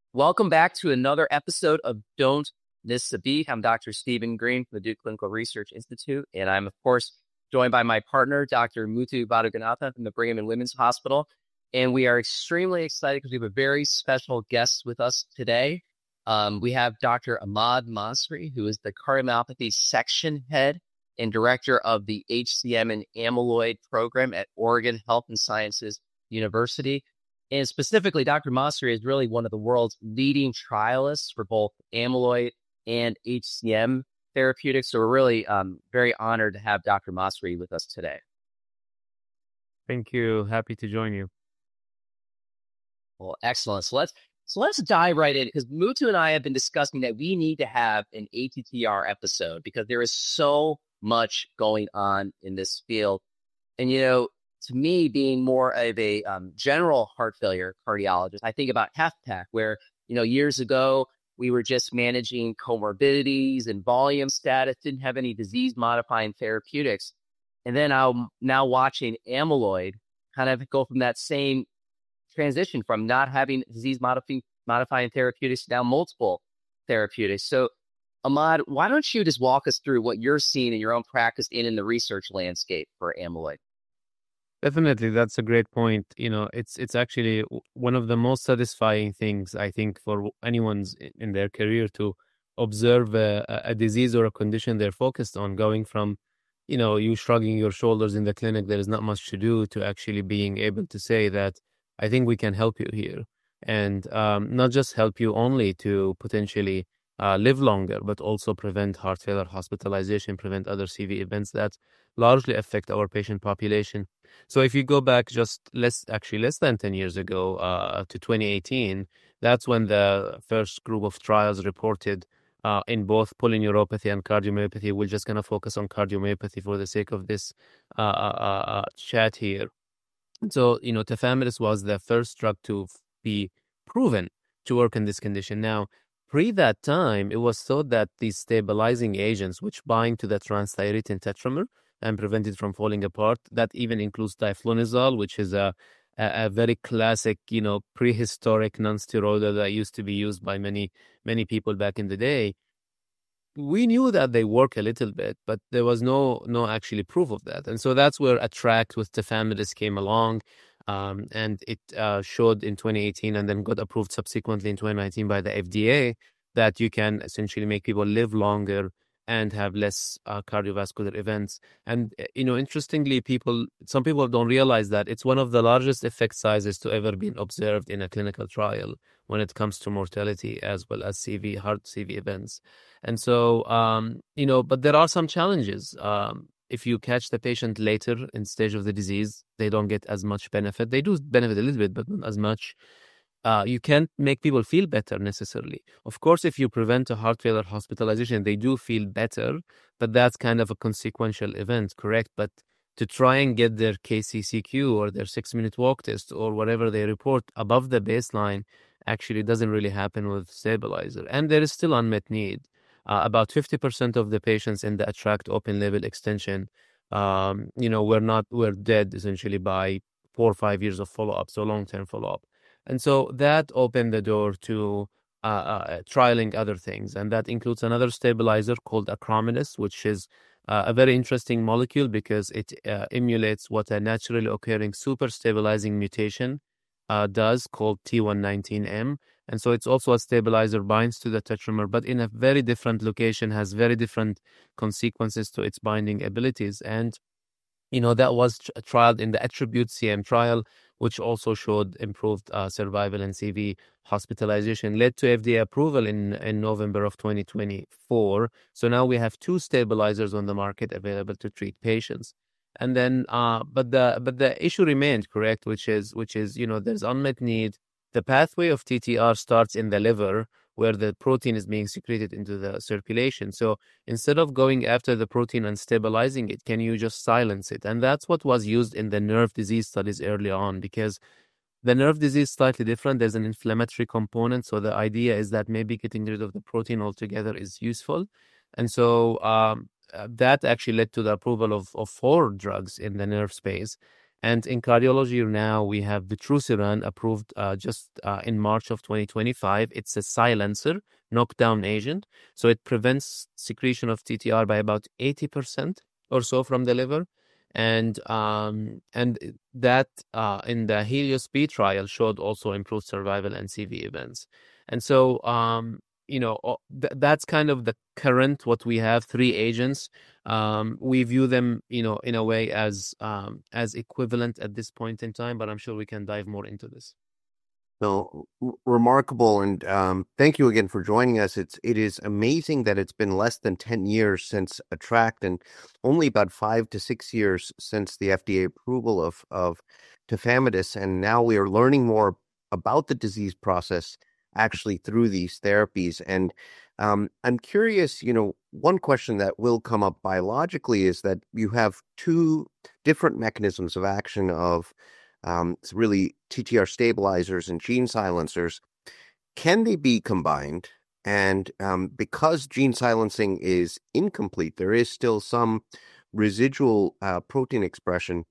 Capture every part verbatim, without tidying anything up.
Welcome back to another episode of Don't Miss a Beat. I'm Doctor Stephen Green from the Duke Clinical Research Institute, and I'm, of course, joined by my partner, Doctor Muthu Badaganathan from the Brigham and Women's Hospital. And we are extremely excited because we have a very special guest with us today. Um, we have Doctor Ahmad Masri, who is the cardiomyopathy section head and director of the H C M and amyloid program at Oregon Health and Sciences University. And specifically, Doctor Masri is really one of the world's leading trialists for both amyloid and H C M therapeutics. So we're really um, very honored to have Doctor Masri with us today. Thank you. Happy to join you. Well, excellent. So let's so let's dive right in, because Muthu and I have been discussing that we need to have an A T T R episode because there is so much going on in this field. And, you know, to me, being more of a um, general heart failure cardiologist, I think about HFpEF, where, you know, years ago, we were just managing comorbidities and volume status, didn't have any disease-modifying therapeutics. And then I'm now watching amyloid kind of go from that same transition from not having disease-modifying modifying therapeutics to now multiple therapeutics. So, Ahmad, why don't you just walk us through what you're seeing in your own practice and in the research landscape for amyloid? Definitely, that's a great point. You know, it's it's actually w- one of the most satisfying things, I think, for w- anyone's i- in their career to observe a, a a disease or a condition they're focused on, going from, you know, you shrugging your shoulders in the clinic, there is not much to do, to actually being able to say that I think we can help you here, and um, not just help you only to potentially uh, live longer, but also prevent heart failure hospitalization, prevent other C V events that largely affect our patient population. So if you go back just less, actually less than ten years ago, uh, to twenty eighteen, that's when the first group of trials reported uh, in both polyneuropathy and cardiomyopathy. We're just going to focus on cardiomyopathy for the sake of this uh, uh, uh, uh, chat here. So, you know, tafamidis was the first drug to f- be proven to work in this condition. Now, pre that time, it was thought that these stabilizing agents, which bind to the transthyretin tetramer and prevent it from falling apart, that even includes diflunisal, which is a, a, a very classic, you know, prehistoric non-steroidal that used to be used by many, many people back in the day. We knew that they work a little bit, but there was no no actually proof of that. And so that's where ATTRACT with tafamidis came along, um, and it uh, showed in twenty eighteen and then got approved subsequently in twenty nineteen by the F D A that you can essentially make people live longer and have less uh, cardiovascular events. And uh, you know, interestingly, people some people don't realize that it's one of the largest effect sizes to ever been observed in a clinical trial when it comes to mortality as well as C V heart C V events. And so, um, you know, but there are some challenges. Um, if you catch the patient later in stage of the disease, they don't get as much benefit. They do benefit a little bit, but not as much. Uh, you can't make people feel better necessarily. Of course, if you prevent a heart failure hospitalization, they do feel better, but that's kind of a consequential event, correct? But to try and get their K C C Q or their six-minute walk test or whatever they report above the baseline actually doesn't really happen with stabilizer. And there is still unmet need. Uh, about fifty percent of the patients in the ATTRACT open label extension, um, you know, were not, were dead essentially by four or five years of follow-up, so long-term follow-up. And so that opened the door to uh, uh, trialing other things. And that includes another stabilizer called acoramidis, which is uh, a very interesting molecule because it uh, emulates what a naturally occurring super stabilizing mutation uh, does, called T one nineteen M. And so it's also a stabilizer, binds to the tetramer, but in a very different location, has very different consequences to its binding abilities. And you know, that was tr- trialed in the Attribute C M trial, which also showed improved uh, survival and C V hospitalization, led to F D A approval in, in November of twenty twenty-four. So now we have two stabilizers on the market available to treat patients. And then, uh, but the but the issue remained, correct, which is which is you know, there's unmet need. The pathway of T T R starts in the liver, where the protein is being secreted into the circulation. So instead of going after the protein and stabilizing it, can you just silence it? And that's what was used in the nerve disease studies early on, because the nerve disease is slightly different. There's an inflammatory component. So the idea is that maybe getting rid of the protein altogether is useful. And so um, uh, that actually led to the approval of, of four drugs in the nerve space. And in cardiology now, we have vutrisiran approved uh, just uh, in March of twenty twenty-five. It's a silencer, knockdown agent. So it prevents secretion of T T R by about eighty percent or so from the liver. And um, and that uh, in the HELIOS-B trial showed also improved survival and C V events. And so, um, you know, th- that's kind of the current, what we have, three agents. Um, we view them, you know, in a way as um, as equivalent at this point in time, but I'm sure we can dive more into this. No, r- remarkable, and um, thank you again for joining us. It's it is amazing that it's been less than ten years since ATTRACT, and only about five to six years since the F D A approval of of tafamidis, and now we are learning more about the disease process actually through these therapies. And um, I'm curious, you know, one question that will come up biologically is that you have two different mechanisms of action of um, it's really T T R stabilizers and gene silencers. Can they be combined? And um, because gene silencing is incomplete, there is still some residual uh, protein expression.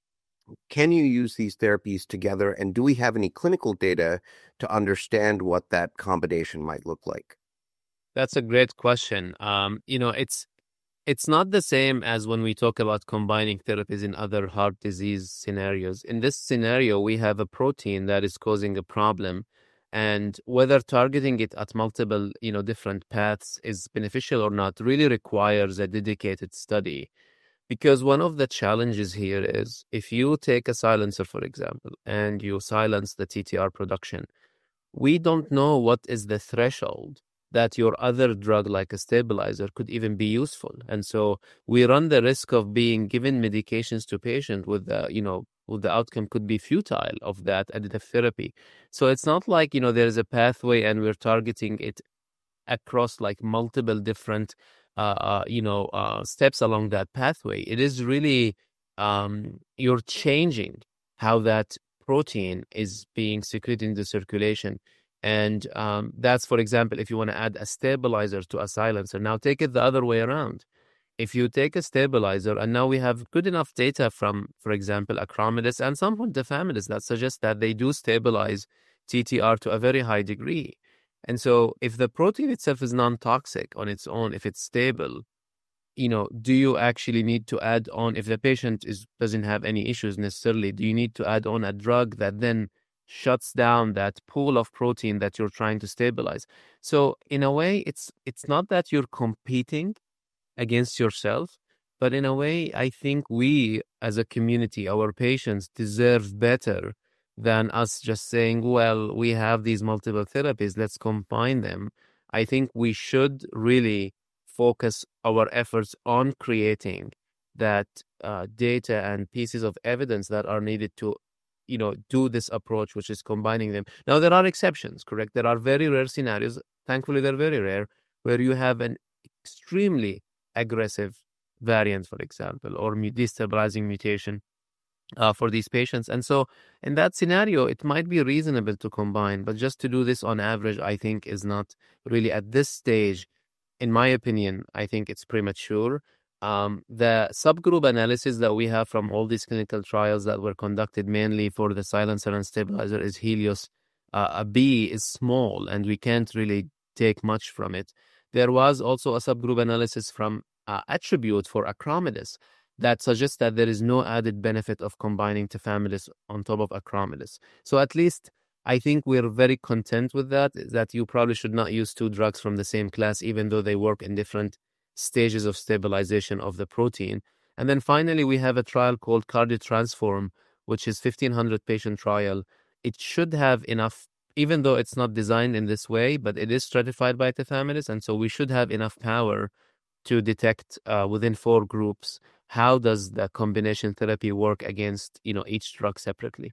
Can you use these therapies together? And do we have any clinical data to understand what that combination might look like? That's a great question. Um, you know, it's It's not the same as when we talk about combining therapies in other heart disease scenarios. In this scenario, we have a protein that is causing a problem, and whether targeting it at multiple, you know, different paths is beneficial or not really requires a dedicated study. Because one of the challenges here is if you take a silencer, for example, and you silence the T T R production, we don't know what is the threshold that your other drug, like a stabilizer, could even be useful. And so we run the risk of being given medications to patient with the, you know, with the outcome could be futile of that additive therapy. So it's not like, you know, there's a pathway and we're targeting it across like multiple different, uh, uh you know, uh, steps along that pathway. It is really, um, you're changing how that protein is being secreted into circulation. And um, that's, for example, if you want to add a stabilizer to a silencer. Now take it the other way around. If you take a stabilizer, and now we have good enough data from, for example, acoramidis and some from tafamidis that suggests that they do stabilize T T R to a very high degree. And so if the protein itself is non-toxic on its own, if it's stable, you know, do you actually need to add on, if the patient is doesn't have any issues necessarily, do you need to add on a drug that then shuts down that pool of protein that you're trying to stabilize? So in a way, it's it's not that you're competing against yourself, but in a way, I think we as a community, our patients deserve better than us just saying, well, we have these multiple therapies, let's combine them. I think we should really focus our efforts on creating that uh, data and pieces of evidence that are needed to, you know, do this approach, which is combining them. Now, there are exceptions, correct? There are very rare scenarios. Thankfully, they're very rare, where you have an extremely aggressive variant, for example, or destabilizing mutation uh, for these patients. And so in that scenario, it might be reasonable to combine, but just to do this on average, I think is not really at this stage. In my opinion, I think it's premature. Um, the subgroup analysis that we have from all these clinical trials that were conducted mainly for the silencer and stabilizer is HELIOS uh, B is small, and we can't really take much from it. There was also a subgroup analysis from uh, ATTRibute for acoramidis that suggests that there is no added benefit of combining tafamidis on top of acoramidis. So at least I think we're very content with that, that you probably should not use two drugs from the same class, even though they work in different stages of stabilization of the protein. And then finally, we have a trial called CardioTransform, which is fifteen hundred patient trial. It should have enough, even though it's not designed in this way, but it is stratified by tafamidis. And so we should have enough power to detect uh, within four groups how does the combination therapy work against, you know, each drug separately.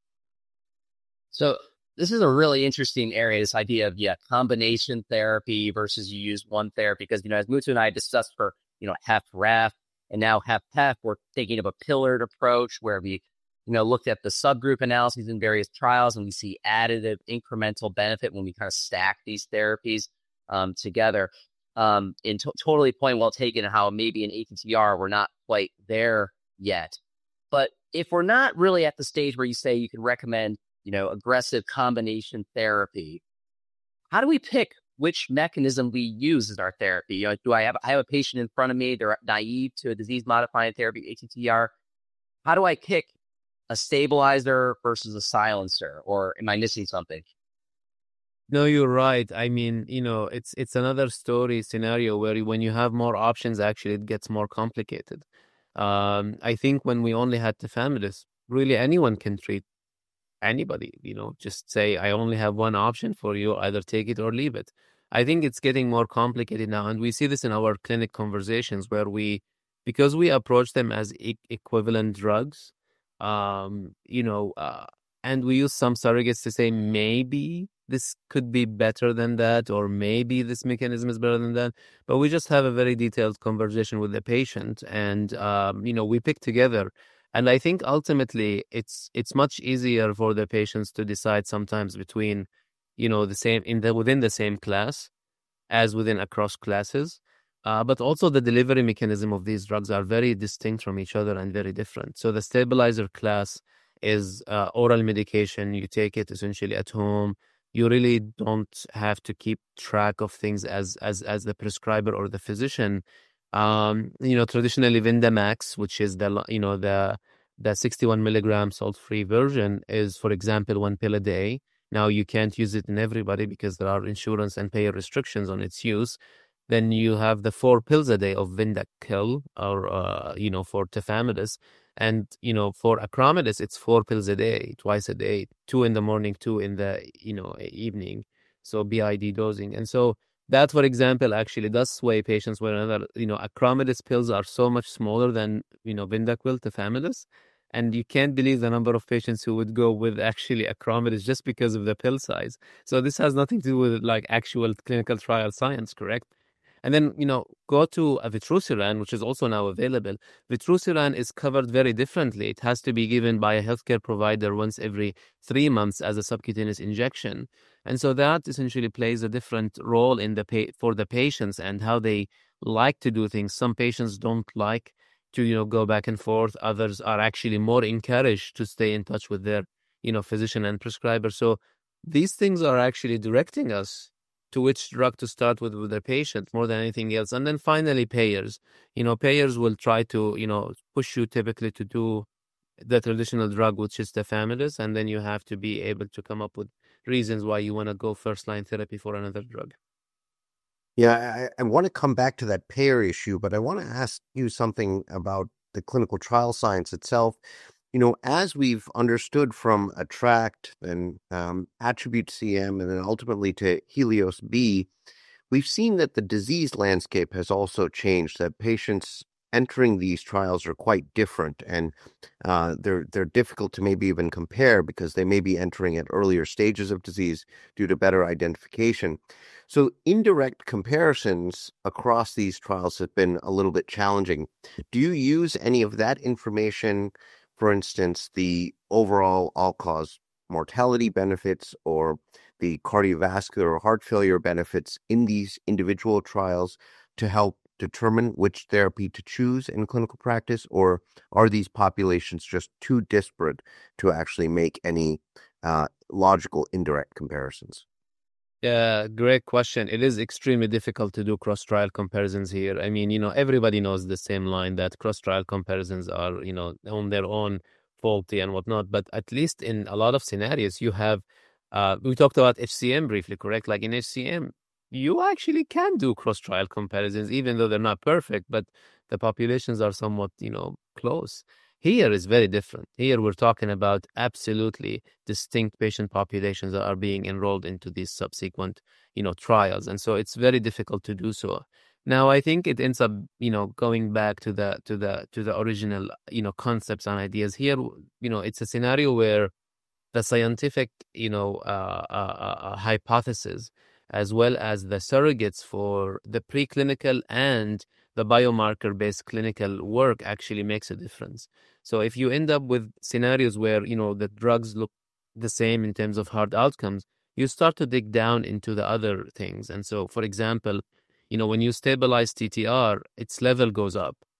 So this is a really interesting area, this idea of, yeah, combination therapy versus you use one therapy. Because, you know, as Muthu and I discussed for, you know, HFrEF and now HFpEF, we're taking up a pillared approach where we, you know, looked at the subgroup analyses in various trials, and we see additive incremental benefit when we kind of stack these therapies um, together. Um, and to- totally point well taken how maybe in A T T R, we're not quite there yet. But if we're not really at the stage where you say you can recommend, you know, aggressive combination therapy, how do we pick which mechanism we use as our therapy? You know, do I have I have a patient in front of me, they're naive to a disease-modifying therapy, A T T R. How do I pick a stabilizer versus a silencer? Or am I missing something? No, you're right. I mean, you know, it's it's another story scenario where when you have more options, actually, it gets more complicated. Um, I think when we only had tafamidis, really anyone can treat anybody, you know, just say, I only have one option for you, either take it or leave it. I think it's getting more complicated now. And we see this in our clinic conversations where we, because we approach them as e- equivalent drugs, um, you know, uh, and we use some surrogates to say, maybe this could be better than that, or maybe this mechanism is better than that. But we just have a very detailed conversation with the patient and, um, you know, we pick together. And I think ultimately it's it's much easier for the patients to decide sometimes between, you know, the same in the within the same class as within across classes. Uh, but also the delivery mechanism of these drugs are very distinct from each other and very different. So the stabilizer class is uh, oral medication. You take it essentially at home. You really don't have to keep track of things as as as the prescriber or the physician. Um, you know, traditionally Vindamax, which is the you know the the sixty-one milligram salt-free version, is, for example, one pill a day. Now you can't use it in everybody because there are insurance and payer restrictions on its use. Then you have the four pills a day of Vyndaqel, or uh, you know, for tafamidis, and you know, for acoramidis, it's four pills a day, twice a day, two in the morning, two in the you know evening. So B I D dosing, and so that, for example, actually does sway patients where another, you know, acoramidis pills are so much smaller than, you know, Vyndaqel, tafamidis. And you can't believe the number of patients who would go with actually acoramidis just because of the pill size. So this has nothing to do with like actual clinical trial science, correct? And then, you know, go to a Vutrisiran, which is also now available. Vutrisiran is covered very differently. It has to be given by a healthcare provider once every three months as a subcutaneous injection. And so that essentially plays a different role in the pa- for the patients and how they like to do things. Some patients don't like to, you know, go back and forth. Others are actually more encouraged to stay in touch with their, you know, physician and prescriber. So these things are actually directing us to which drug to start with with the patient more than anything else. And then finally, payers. You know, payers will try to, you know, push you typically to do the traditional drug, which is tafamidis, and then you have to be able to come up with reasons why you want to go first-line therapy for another drug. Yeah, I, I want to come back to that payer issue, but I want to ask you something about the clinical trial science itself. You know, as we've understood from ATTRACT and um, ATTRibute-C M and then ultimately to HELIOS-B, we've seen that the disease landscape has also changed, that patients entering these trials are quite different, and uh, they're they're difficult to maybe even compare because they may be entering at earlier stages of disease due to better identification. So indirect comparisons across these trials have been a little bit challenging. Do you use any of that information, for instance, the overall all-cause mortality benefits or the cardiovascular or heart failure benefits in these individual trials to help determine which therapy to choose in clinical practice, or are these populations just too disparate to actually make any uh, logical indirect comparisons? Yeah, great question. It is extremely difficult to do cross-trial comparisons here. I mean, you know, everybody knows the same line that cross-trial comparisons are, you know, on their own faulty and whatnot. But at least in a lot of scenarios, you have, uh, we talked about H C M briefly, correct? Like in H C M, you actually can do cross-trial comparisons, even though they're not perfect, but the populations are somewhat, you know, close. Here is very different. Here we're talking about absolutely distinct patient populations that are being enrolled into these subsequent, you know, trials. And so it's very difficult to do so. Now, I think it ends up, you know, going back to the to the to the original, you know, concepts and ideas. Here, you know, it's a scenario where the scientific, you know, uh, uh, uh, hypothesis, as well as the surrogates for the preclinical and the biomarker-based clinical work actually makes a difference. So if you end up with scenarios where, you know, the drugs look the same in terms of hard outcomes, you start to dig down into the other things. And so, for example, you know, when you stabilize T T R, its level goes up.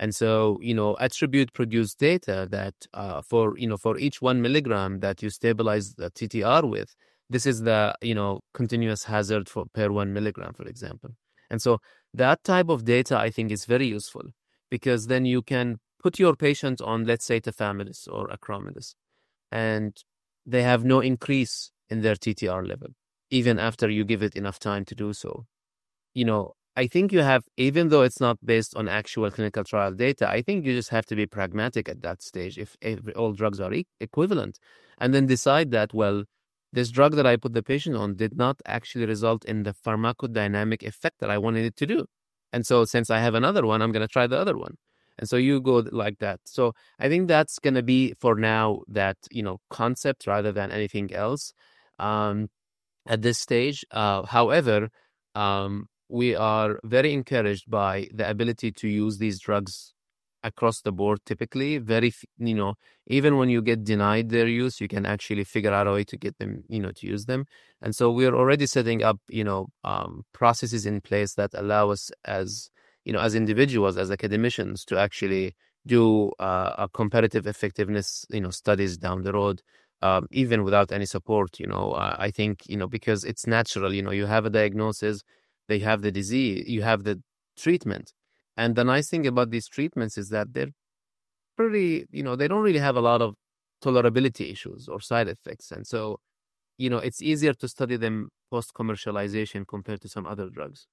And so, you know, Attribute produced data that uh, for, you know, for each one milligram that you stabilize the T T R with, this is the, you know, continuous hazard for per one milligram, for example. And so that type of data, I think, is very useful, because then you can put your patient on, let's say, tafamidis or acoramidis, and they have no increase in their T T R level, even after you give it enough time to do so. You know, I think you have, even though it's not based on actual clinical trial data, I think you just have to be pragmatic at that stage if, if all drugs are e- equivalent, and then decide that, well, this drug that I put the patient on did not actually result in the pharmacodynamic effect that I wanted it to do. And so since I have another one, I'm going to try the other one. And so you go like that. So I think that's going to be, for now, that, you know, concept rather than anything else um, at this stage. Uh, however, um, we are very encouraged by the ability to use these drugs across the board. Typically, very, you know, even when you get denied their use, you can actually figure out a way to get them, you know, to use them. And so we're already setting up, you know, um, processes in place that allow us as, you know, as individuals, as academicians, to actually do uh, a comparative effectiveness, you know, studies down the road, um, even without any support. You know, uh, I think, you know, because it's natural, you know, you have a diagnosis, they have the disease, you have the treatment. And the nice thing about these treatments is that they're pretty, you know, they don't really have a lot of tolerability issues or side effects. And so, you know, it's easier to study them post-commercialization compared to some other drugs.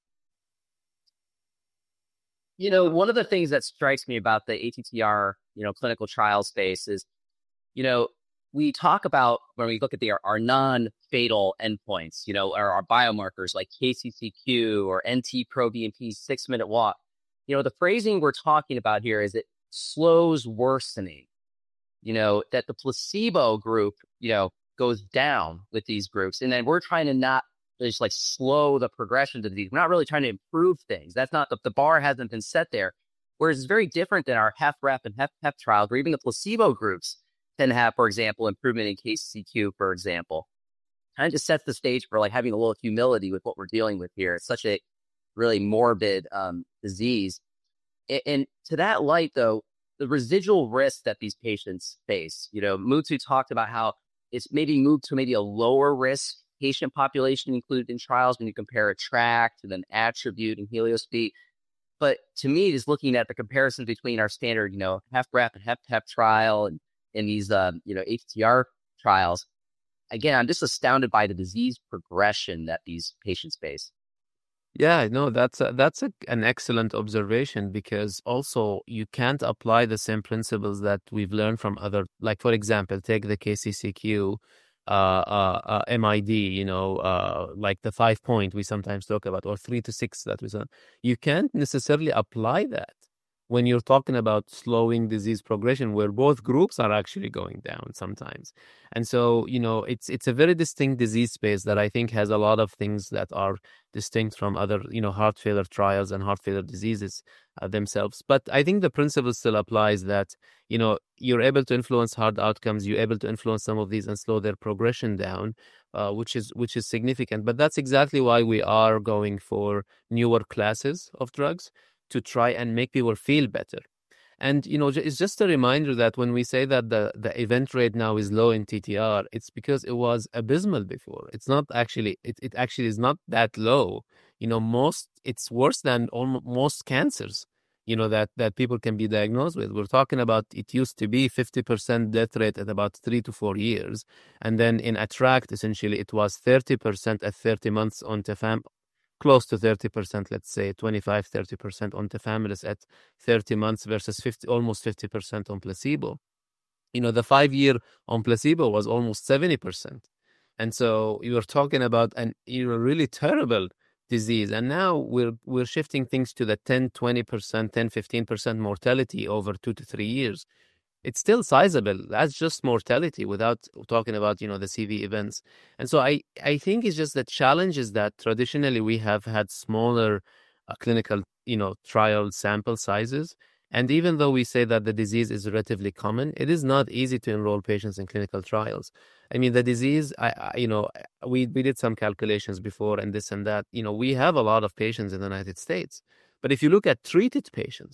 You know, one of the things that strikes me about the A T T R, you know, clinical trial space is, you know, we talk about, when we look at the, our, our non-fatal endpoints, you know, our, our biomarkers like K C C Q or N T-proBNP, six-minute walk. You know, the phrasing we're talking about here is it slows worsening, you know, that the placebo group, you know, goes down with these groups. And then we're trying to not just like slow the progression to the disease. We're not really trying to improve things. That's not, the, the bar hasn't been set there. Whereas it's very different than our HFrEF and HFpEF trials, where even the placebo groups tend to have, for example, improvement in K C C Q, for example. Kind of just sets the stage for like having a little humility with what we're dealing with here. It's such a really morbid um, disease. And, and to that light, though, the residual risk that these patients face, you know, Muthu talked about how it's maybe moved to maybe a lower risk patient population included in trials when you compare ATTRACT and then Attribute and HELIOS-B. But to me, just looking at the comparison between our standard, you know, HFrEF and HFpEF trial and, and these, um, you know, A T T R trials, again, I'm just astounded by the disease progression that these patients face. Yeah, no, that's a, that's a, an excellent observation, because also you can't apply the same principles that we've learned from other, like, for example, take the K C C Q, uh, uh, uh, M I D, you know, uh, like the five point we sometimes talk about, or three to six that we saw. You can't necessarily apply that when you're talking about slowing disease progression, where both groups are actually going down sometimes. And so, you know, it's it's a very distinct disease space that I think has a lot of things that are distinct from other, you know, heart failure trials and heart failure diseases uh, themselves. But I think the principle still applies that, you know, you're able to influence hard outcomes, you're able to influence some of these and slow their progression down, uh, which is which is significant. But that's exactly why we are going for newer classes of drugs, to try and make people feel better. And, you know, it's just a reminder that when we say that the, the event rate now is low in T T R, it's because it was abysmal before. It's not actually, it, it actually is not that low. You know, most, it's worse than almost most cancers, you know, that, that people can be diagnosed with. We're talking about, it used to be fifty percent death rate at about three to four years. And then in ATTRACT, essentially, it was thirty percent at thirty months on tafam, close to thirty percent, let's say twenty-five, thirty percent on tafamidis at thirty months versus fifty, almost fifty percent on placebo. You know, the five year on placebo was almost seventy percent. And so you were talking about an you know, really terrible disease. And now we're we're shifting things to the ten, twenty percent, ten, fifteen percent mortality over two to three years. It's still sizable. That's just mortality without talking about, you know, the C V events. And so I, I think it's just the challenge is that traditionally we have had smaller uh, clinical, you know, trial sample sizes. And even though we say that the disease is relatively common, it is not easy to enroll patients in clinical trials. I mean, the disease, I, I you know, we, we did some calculations before and this and that. You know, we have a lot of patients in the United States. But if you look at treated patients,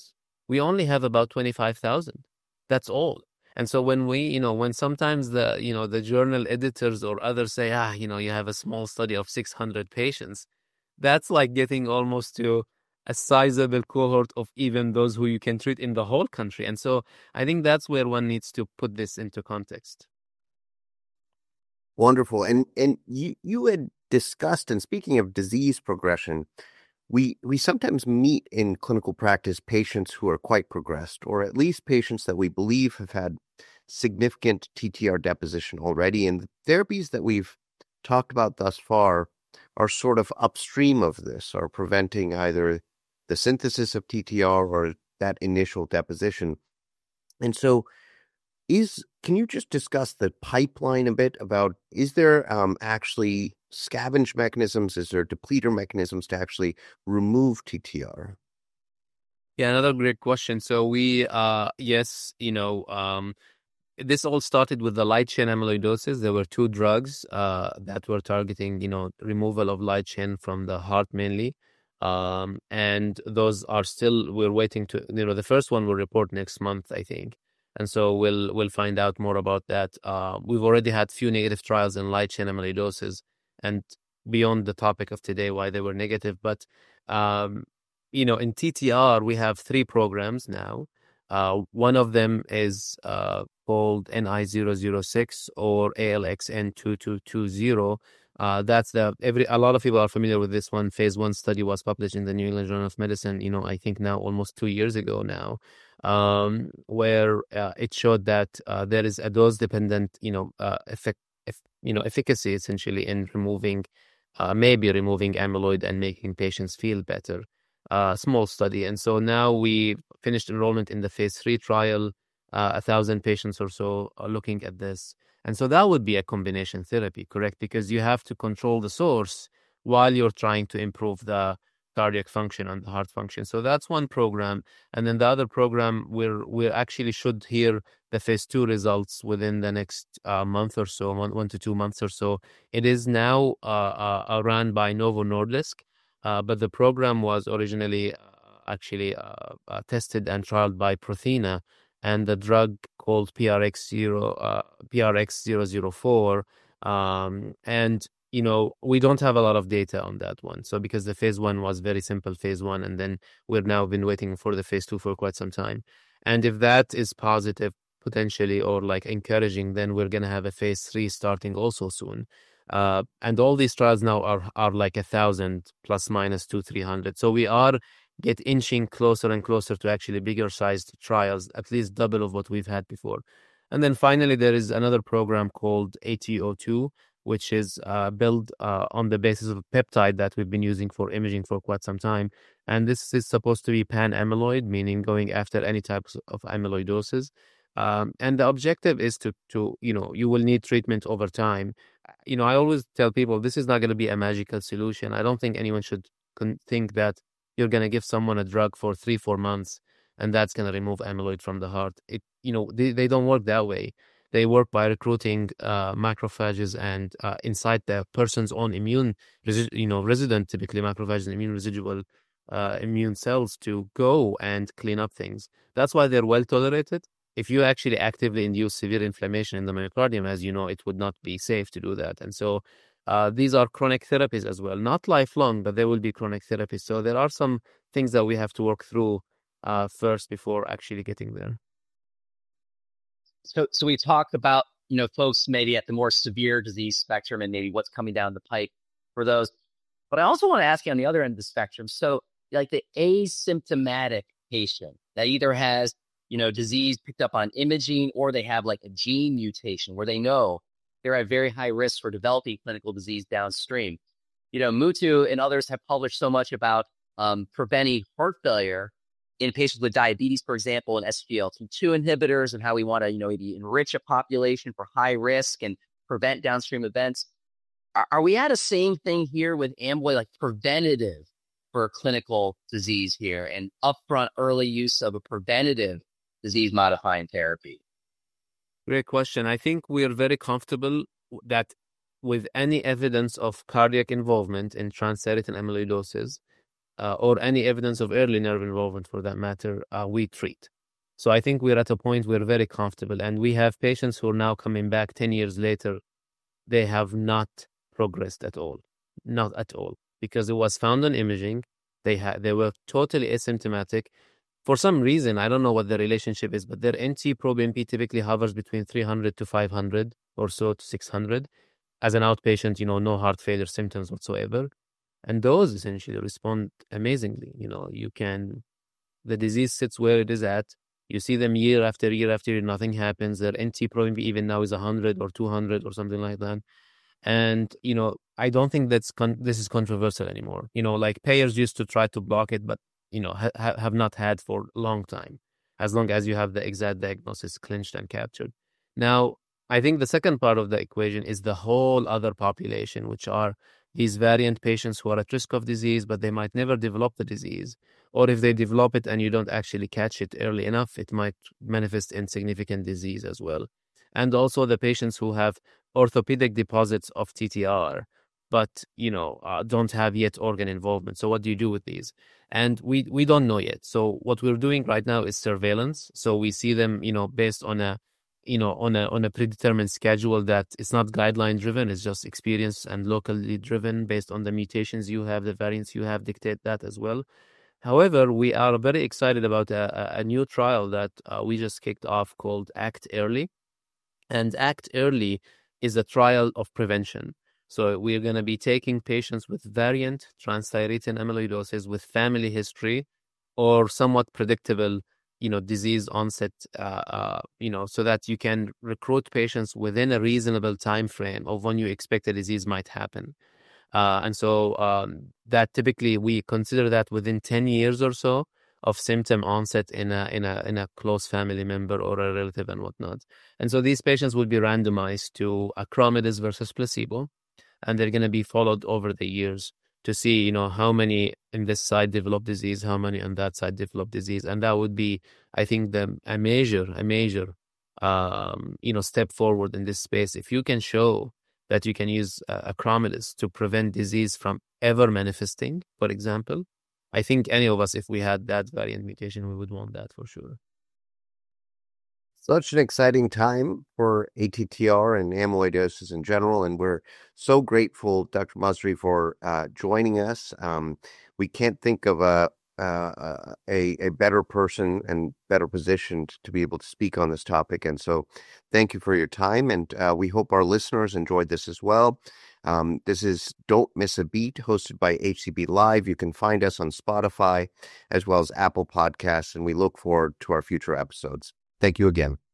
we only have about twenty-five thousand. That's all. And so when we, you know, when sometimes the, you know, the journal editors or others say, ah, you know, you have a small study of six hundred patients, that's like getting almost to a sizable cohort of even those who you can treat in the whole country. And so I think that's where one needs to put this into context. Wonderful. And and you you had discussed, and speaking of disease progression, we we sometimes meet in clinical practice patients who are quite progressed, or at least patients that we believe have had significant T T R deposition already. And the therapies that we've talked about thus far are sort of upstream of this, are preventing either the synthesis of T T R or that initial deposition. And so is can you just discuss the pipeline a bit about, is there um, actually scavenge mechanisms? Is there depleter mechanisms to actually remove T T R? Yeah, another great question. So we, uh, yes, you know, um, this all started with the light chain amyloidosis. There were two drugs uh, that were targeting, you know, removal of light chain from the heart mainly. Um, and those are still, we're waiting to, you know, the first one will report next month, I think. And so we'll we'll find out more about that. Uh, we've already had few negative trials in light chain amyloidosis, and beyond the topic of today, why they were negative. But, um, you know, in T T R, we have three programs now. Uh, one of them is uh, called N I zero zero six or A L X N two two two zero. Uh, that's the every a lot of people are familiar with this one. Phase one study was published in the New England Journal of Medicine. You know, I think now almost two years ago now, um, where uh, it showed that uh, there is a dose dependent, you know, uh, effect, eff, you know, efficacy essentially in removing, uh, maybe removing amyloid and making patients feel better. Uh, small study. And so now we finished enrollment in the phase three trial, uh, a thousand patients or so are looking at this. And so that would be a combination therapy, correct? Because you have to control the source while you're trying to improve the cardiac function and the heart function. So that's one program. And then the other program, we're, we actually should hear the phase two results within the next uh, month or so, one, one to two months or so. It is now uh, uh, run by Novo Nordisk. Uh, but the program was originally uh, actually uh, uh, tested and trialed by Prothena, and the drug called P R X zero uh, P R X zero zero four. Um, and you know, we don't have a lot of data on that one. So because the phase one was very simple phase one, and then we've now been waiting for the phase two for quite some time. And if that is positive potentially or like encouraging, then we're gonna have a phase three starting also soon. Uh, and all these trials now are are like a thousand plus minus two, three hundred. So we are get inching closer and closer to actually bigger sized trials, at least double of what we've had before. And then finally, there is another program called A T O two, which is uh, built uh, on the basis of a peptide that we've been using for imaging for quite some time. And this is supposed to be pan-amyloid, meaning going after any types of amyloidosis. Um, and the objective is to, to, you know, you will need treatment over time. You know, I always tell people this is not going to be a magical solution. I don't think anyone should con- think that you're going to give someone a drug for three, four months and that's going to remove amyloid from the heart. It, you know, they, they don't work that way. They work by recruiting uh, macrophages and uh, inside the person's own immune, resi- you know, resident, typically macrophages and immune residual uh, immune cells to go and clean up things. That's why they're well tolerated. If you actually actively induce severe inflammation in the myocardium, as you know, it would not be safe to do that. And so uh, these are chronic therapies as well, not lifelong, but they will be chronic therapies. So there are some things that we have to work through uh, first before actually getting there. So, so we talked about, you know, folks maybe at the more severe disease spectrum and maybe what's coming down the pipe for those. But I also want to ask you on the other end of the spectrum. So like the asymptomatic patient that either has, you know, disease picked up on imaging, or they have like a gene mutation where they know they're at very high risk for developing clinical disease downstream. You know, Muthu and others have published so much about um, preventing heart failure in patients with diabetes, for example, and S G L T two inhibitors, and how we want to, you know, maybe enrich a population for high risk and prevent downstream events. Are, are we at a same thing here with amyloid, like preventative for clinical disease here and upfront early use of a preventative disease-modifying therapy? Great question. I think we are very comfortable that with any evidence of cardiac involvement in transthyretin amyloidosis, uh, or any evidence of early nerve involvement for that matter, uh, we treat. So I think we're at a point we're very comfortable, and we have patients who are now coming back ten years later. They have not progressed at all, not at all, because it was found on imaging. They had they were totally asymptomatic. For some reason, I don't know what the relationship is, but their N T-proBNP M P typically hovers between three hundred to five hundred or so to six hundred. As an outpatient, you know, no heart failure symptoms whatsoever. And those essentially respond amazingly. You know, you can, the disease sits where it is at. You see them year after year after year, nothing happens. Their N T-proBNP even now is one hundred or two hundred or something like that. And, you know, I don't think that's con- this is controversial anymore. You know, like payers used to try to block it, but, you know, ha- have not had for a long time, as long as you have the exact diagnosis clinched and captured. Now, I think the second part of the equation is the whole other population, which are these variant patients who are at risk of disease, but they might never develop the disease. Or if they develop it and you don't actually catch it early enough, it might manifest in significant disease as well. And also the patients who have orthopedic deposits of T T R, but, you know, uh, don't have yet organ involvement. So what do you do with these? And we, we don't know yet. So what we're doing right now is surveillance. So we see them, you know, based on a, you know, on a, on a predetermined schedule that it's not guideline driven. It's just experience and locally driven based on the mutations you have, the variants you have dictate that as well. However, we are very excited about a, a new trial that uh, we just kicked off called ACT Early. And ACT Early is a trial of prevention. So we're going to be taking patients with variant transthyretin amyloidosis with family history or somewhat predictable, you know, disease onset, uh, uh, you know, so that you can recruit patients within a reasonable time frame of when you expect a disease might happen. Uh, and so um, that typically we consider that within ten years or so of symptom onset in a in a in a close family member or a relative and whatnot. And so these patients will be randomized to acoramidis versus placebo, and they're going to be followed over the years to see, you know, how many in this side develop disease, how many on that side develop disease, and that would be, I think, the a major a major um, you know step forward in this space. If you can show that you can use uh, acoramidis to prevent disease from ever manifesting, for example, I think any of us, if we had that variant mutation, we would want that for sure. Such an exciting time for A T T R and amyloidosis in general, and we're so grateful, Doctor Masri, for uh, joining us. Um, we can't think of a, uh, a a better person and better positioned to be able to speak on this topic, and so thank you for your time, and uh, we hope our listeners enjoyed this as well. Um, this is Don't Miss a Beat, hosted by H C B Live. You can find us on Spotify as well as Apple Podcasts, and we look forward to our future episodes. Thank you again.